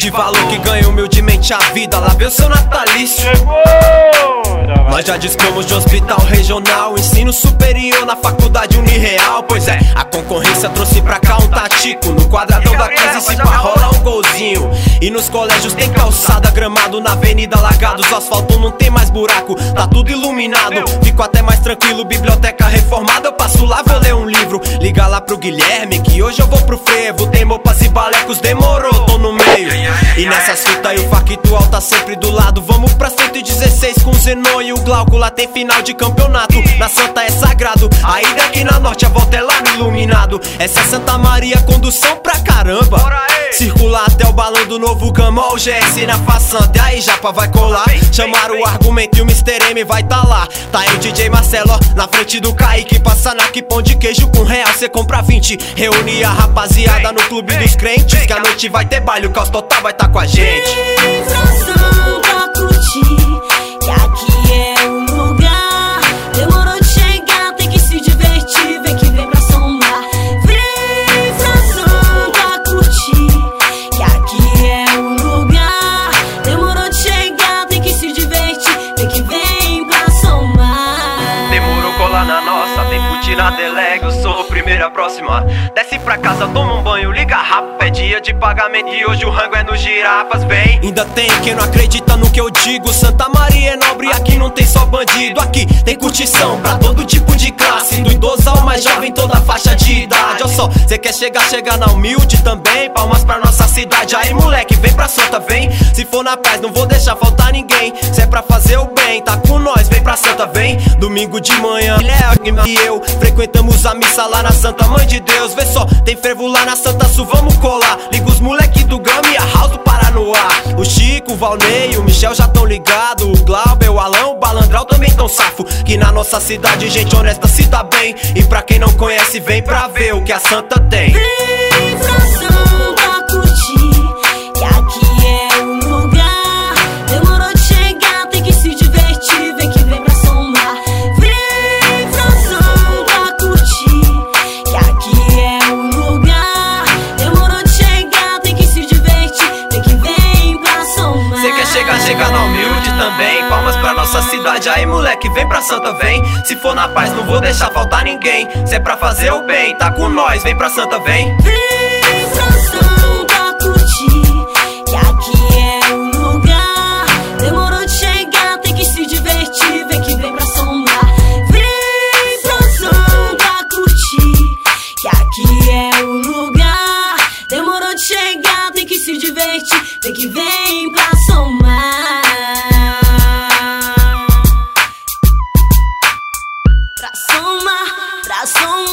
de valor que ganha humildemente a vida. Lá vê o seu natalício. Nós já dispomos de hospital regional, ensino superior na faculdade Unireal. Pois é, a concorrência trouxe pra cá um tatico. No quadradão da 15 se rola um golzinho. E nos colégios tem calçada, gramado na avenida lagados. O asfalto não tem mais buraco, tá tudo iluminado. Fico até mais tranquilo, biblioteca reformada. Eu passo lá, vou ler um livro. Liga lá pro Guilherme que hoje eu vou pro frevo. Tem mopas e balecos, demorou, tô no meio. E nessas fitas aí o factual tá sempre do lado. Vamos pra 116 com o Zenon e o Glauco. Lá tem final de campeonato, na Santa é sagrado. Aí daqui na Norte a volta é lá no Iluminado. Essa é Santa Maria, condução pra caramba. Circular até o balão do novo Camol, GS na façante, e aí japa vai colar. Chamaram o argumento e o Mr. M vai tá lá. Tá aí o DJ Marcelo, ó, na frente do Kaique. Passa na que pão de queijo com real, cê compra 20. Reúne a rapaziada no clube dos crentes, que a noite vai ter baile, o caos total vai tá com a gente. Vem pra Santa curtir, que aqui é o lugar. Demorou de chegar, tem que se divertir. Vem que vem pra somar. Vem pra Santa curtir, que aqui é o lugar. Demorou de chegar, tem que se divertir. Vem que vem pra somar. Demorou colar na nossa, tem fute na delega. Eu sou o primeiro a aproximar. Desce pra casa, toma um banho, liga rápido. É dia de pagamento e hoje o rango é nos girafas, vem. Ainda tem quem não acredita no que eu digo. Santa Maria é nobre, aqui não tem só bandido. Aqui tem curtição pra todo tipo de classe, do idoso ao mais jovem, toda faixa de idade. Olha só, cê quer chegar na humilde também. Palmas pra nossa cidade, aí moleque, vem pra Santa, vem. Se for na paz, não vou deixar faltar ninguém. Se é pra fazer o bem, tá com nós, vem pra Santa, vem. Domingo de manhã, Guilherme e eu frequentamos a missa lá na Santa Mãe de Deus. Vê só, tem fervo lá na Santa Sul, vamos colar. Liga os moleque do Gama e a House do Paranoá. O Chico, o Valnei, o Michel já tão ligado. O Glauber, o Alão, o Balandral também tão safo. Que na nossa cidade gente honesta se dá bem. E pra quem não conhece, vem pra ver o que a Santa tem. Vem pra Santa curtir, que aqui é o lugar. Demorou de chegar, tem que se divertir. Vem que vem pra somar. Vem pra Santa curtir, que aqui é o lugar. Demorou de chegar, tem que se divertir. Vem que vem pra somar. Cê quer chegar na humilde também. Palmas pra nossa cidade, aí moleque, vem pra Santa, vem. Se for na paz, não vou deixar faltar ninguém. Se é pra fazer o bem, tá com nós, vem pra Santa, vem. Vem pra Santa curtir, que aqui é o lugar. Demorou de chegar, tem que se divertir. Vem que vem pra somar. Vem pra Santa curtir, que aqui é o lugar. Demorou de chegar, tem que se divertir. Vem que vem pra somar. Pra somar, pra somar.